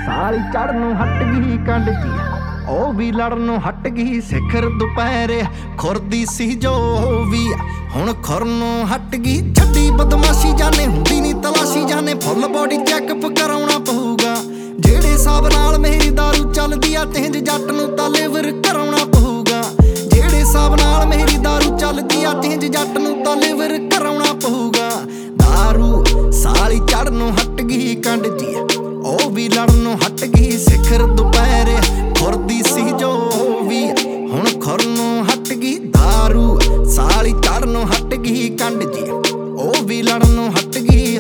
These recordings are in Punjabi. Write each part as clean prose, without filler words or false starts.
ਸਾਲੀ ਚੜਨੋਂ ਹਟ ਗਈ ਕੰਡ ਜੀ, ਉਹ ਵੀ ਲੜਨੋਂ ਹਟ ਗਈ। ਸਿਖਰ ਦੁਪਹਿਰੇ ਖੁਰਦੀ ਸੀ ਜੋ ਵੀ ਹੁਣ ਖੁਰਨੋਂ ਹਟ ਗਈ। ਛੱਡੀ ਬਦਮਾਸ਼ੀ ਜਾਣੇ ਹੁੰਦੀ ਨੀ ਤਲਾਸ਼ੀ, ਜਾਣੇ ਫੁੱਲ ਬੋਡੀ ਚੈੱਕਅਪ ਕਰਾਉਣਾ ਪਊਗਾ। ਜਿਹੜੇ ਹਿਸਾਬ ਨਾਲ ਮੇਰੀ ਦਾਰੂ ਚੱਲਦੀ ਆ ਤੇਂਜ ਜੱਟ ਨੂੰ ਤਾਂ ਲਿਵਰ ਕਰਾਉਣਾ ਪਊਗਾ। ਜਿਹੜੇ ਹਿਸਾਬ ਨਾਲ ਮੇਰੀ ਦਾਰੂ ਚੱਲਦੀ ਆ ਤੇਂਜ ਜੱਟ ਨੂੰ ਤਾਂ ਲਿਵਰ ਕਰਾਉਣਾ ਪਊਗਾ। ਦਾਰੂ ਸਾਲੀ ਚੜਨੋਂ ਹਟ ਗਈ ਕੰਡ ਜੀ, ਉਹ ਵੀ ਲੜਨੋਂ ਹਟ ਗਈ। ਸਿਖਰ ਦੁਪਹਿਰੇ ਖੁਰਦੀ ਸੀ ਜੋ ਵੀ ਹੁਣ ਖੁਰਨੋਂ ਹਟ ਗਈ। ਦਾਰੂ ਸਾਲੀ ਚੜਨੋਂ ਹਟ ਗਈ ਕੰਡ ਜੀ, ਉਹ ਵੀ ਲੜਨੋਂ ਹਟ ਗਈ।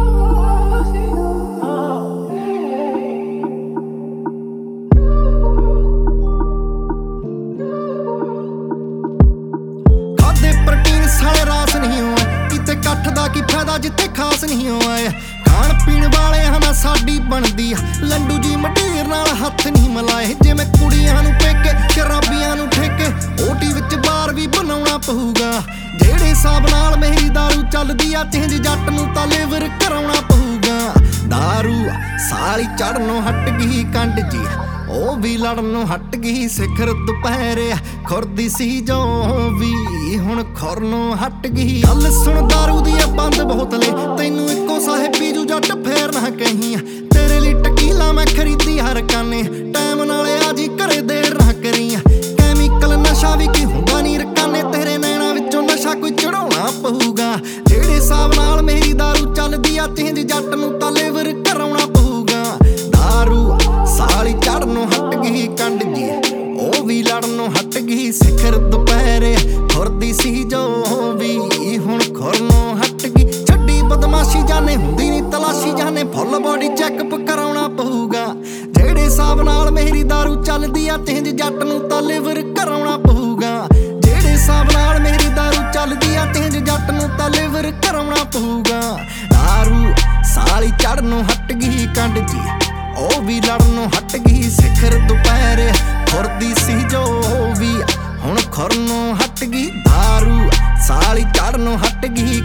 ਖਾਦੇ ਪ੍ਰੋਟੀਨ ਸਾਲੇ ਰਾਸ ਨਹੀਂ ਹੋਏ, ਕਿਤੇ ਕੱਠ ਦਾ ਕੀ ਫਾਇਦਾ ਜਿੱਥੇ ਖਾਸ ਨਹੀਂ ਹੋਏ। ਖਾਣ ਪੀਣ ਵਾਲੇ ਹਨਾ ਸਾਡੀ ਬਣਦੀ ਆ, ਲੰਡੂ ਜੀ ਮਟੀਰ ਨਾਲ ਹੱਥ ਨਹੀਂ ਮਿਲਾਏ। ਜਿਵੇਂ ਕੁੜੀਆਂ ਨੂੰ ਪੇਕੇ ਸ਼ਰਾਬੀਆਂ ਨੂੰ ਠੇਕੇ, ਓਟੀ ਵਿੱਚ ਬਾਰ ਵੀ ਬਣਾਉਣਾ ਪਊਗਾ। ਜਿਹੜੇ ਹਿਸਾਬ ਨਾਲ ਮੇਰੀ ਦਾਰੂ ਚੱਲਦੀ ਆ ਤੇਂਜ ਜੱਟ ਨੂੰ ਤਾਂ ਲਿਵਰ ਕਰਾਉਣਾ ਪਊਗਾ। ਦਾਰੂ ਸਾਲੀ ਚੜਨੋਂ ਹਟ ਗਈ ਕੰਡ ਜੀ, ਉਹ ਵੀ ਲੜਨੋਂ ਹਟ ਗਈ। ਸਿਖਰ ਦੁਪਹਿਰੇ ਖੁਰਦੀ ਸੀ ਜੋ ਵੀ ਹੁਣ ਖੁਰਨੋਂ ਹਟ ਗਈ। ਗੱਲ ਸੁਣ ਦਾਰੂ ਦੀਆਂ ਬੰਦ ਬੋਤਲੇ, ਤੈਨੂੰ ਇੱਕੋ ਸਾਹਿਬ ਪੀਜੂ ਜੱਟ ਫੇਰ ਨਾ ਕਹੀਂ। ਤੇਰੇ ਲਈ ਟਕੀਲਾ ਮੈਂ ਖਰੀਦੀ ਹਰ ਕਾਨੇ, ਟਾਈਮ ਨਾਲ ਆ ਜੀ ਘਰੇ ਦੇਰ ਨਾ ਕਰੀ। ਕੈਮੀਕਲ ਨਸ਼ਾ ਵੀ ਕੀ ਹੁੰਦਾ ਨੀ ਰਕਾਨੇ, ਤੇਰੇ ਨੈਣਾ ਵਿੱਚੋਂ ਨਸ਼ਾ ਕੋਈ ਚੜਾਉਣਾ ਪਊਗਾ। ਜਿਹੜੇ ਹਿਸਾਬ ਨਾਲ ਮੇਰੀ ਦਾਰੂ ਚੱਲਦੀ ਆ ਤੇਂਜ ਜੱਟ ਨੂੰ ਤਾਂ ਲਿਵਰ ਕਰਾਉਣਾ ਪਊਗਾ। ਦਾਰੂ ਸਾਲੀ ਚੜਨੋਂ ਹਟ ਗਈ ਕੰਡ ਜੀ, ਉਹ ਵੀ ਲੜਨੋਂ ਹਟ ਗਈ। ਸਿਖਰ ਦੁਪਹਿਰੇ ਖੁਰਦੀ ਸੀ ਜੋ ਵੀ ਹੁਣ ਖੁਰਨੋਂ ਹਟ ਗਈ। ਛੱਡੀ ਬਦਮਾਸ਼ੀ ਜਾਣੇ ਹੁੰਦੀ ਨੀ ਤਲਾਸ਼ੀ, ਜਾਣੇ ਫੁੱਲ ਬੋਡੀ ਚੈੱਕਅਪ ਕਰਾਉਣਾ ਪਊਗਾ। ਜਿਹੜੇ ਹਿਸਾਬ ਨਾਲ ਮੇਰੀ ਦਾਰੂ ਚੱਲਦੀ ਆ ਤੇਂਜ ਜੱਟ ਨੂੰ ਤਾਂ ਲਿਵਰ ਕਰਾਉਣਾ ਪਊਗਾ। ਜਿਹੜੇ ਹਿਸਾਬ ਨਾਲ ਮੇਰੀ ਦਾਰੂ ਚੱਲਦੀ ਆ ਤੇਂਜ ਜੱਟ ਨੂੰ ਤਾਂ ਲਿਵਰ ਕਰਾਉਣਾ ਪਊਗਾ। ਦਾਰੂ ਸਾਲੀ ਚੜਨੋਂ ਹਟ ਗਈ ਕੰਡ ਜੀ, ਉਹ ਵੀ ਲੜਨੋਂ ਹਟ ਗਈ। ਸਿਖਰ ਦੁਪਹਿਰੇ ਖੁਰਦੀ ਸੀ ਜੋ ਵੀ ਹੁਣ ਖੁਰਨੋਂ ਹਟ ਗਈ। ਦਾਰੂ ਸਾਲੀ ਚੜਨੋਂ ਹਟ ਗਈ